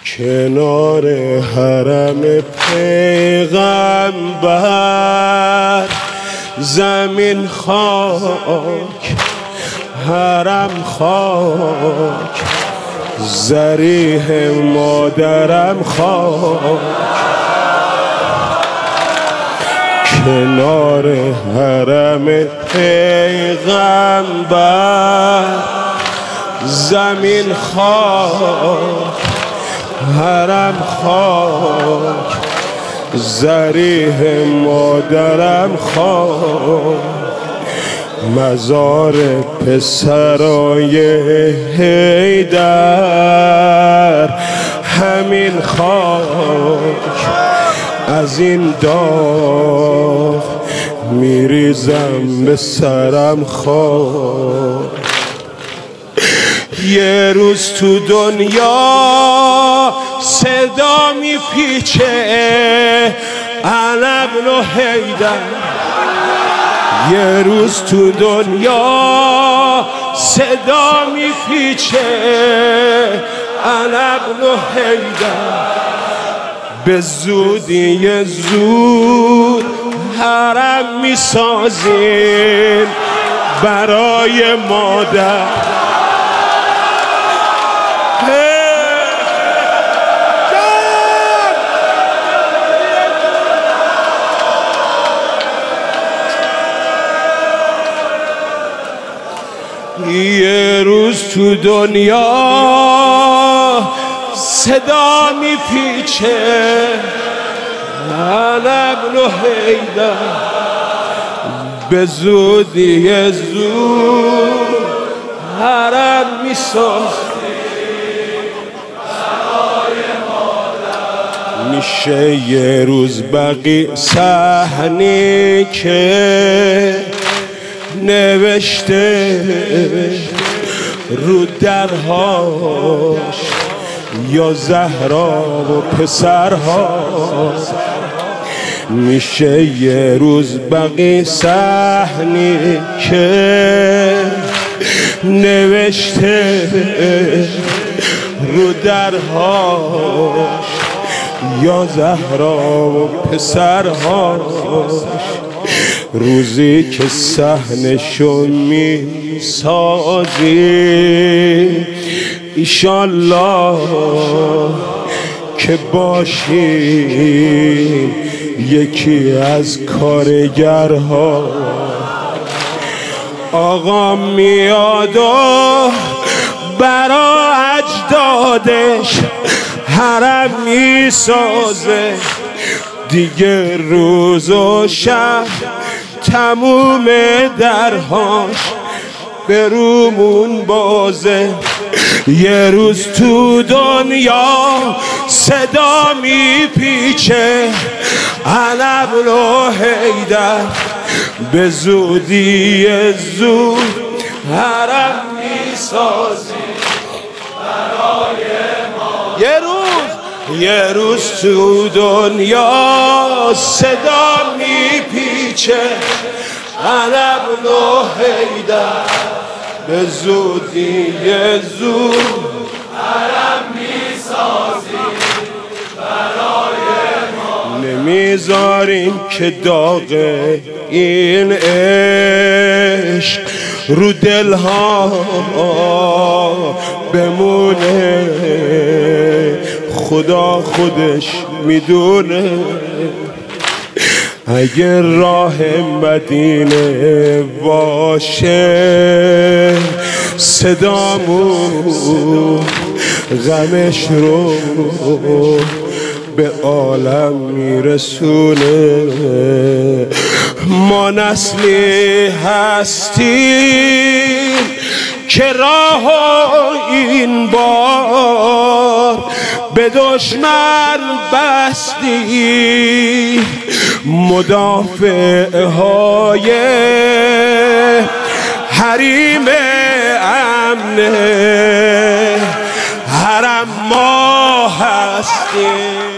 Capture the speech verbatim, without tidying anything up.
کنار حرم پیغمبر، زمین خاک حرم خاک، ضریح مادرم خاک. کنار حرم پیغمبر، زمین خاک حرم خاک، ضریح مادرم خاک. مزار پسرای حیدر، همین خاک. از این داغ میریزم به سرم خاک. یه روز تو دنیا صدا میپیچه علم و حیدر. یه روز تو دنیا صدا میپیچه علم و حیدر. به زودی زود حرم میسازیم برای مادر. یه روز تو دنیا صدا میپیچه علم و حیدر. به زودی زود حرم میسازیم برای مادر. میشه یه روز بقی صحنی که نوشته رو درهاش یا زهرا و پسرهاش. میشه یه روز بقی صحنی که نوشته رو درهاش یا زهرا و پسرهاش. روزی که صحنشو میسازی ایشالله که باشی یکی از کارگرها. آقا میاد و برا اجدادش حرم میسازه. دیگه روز و شب تموم درهاش به رومون بازه. یه روز تو دنیا صدا میپیچه علم و حیدر. به زودی زود حرم میسازی برای ما. یه روز یه روز تو دنیا صدا میپیچه علم و حیدر. به زودی زود حرم میسازی برای ما. نمیذاریم که داغ این عشق رو دلها بمونه. خدا خودش میدونه. اگر راه مدینه باشه صدامون غمش رو به عالم میرسونه. ما نسلی هستیم که راه این بار به دشمن بستی. مدافع های حریم امن حرم ما هستیم.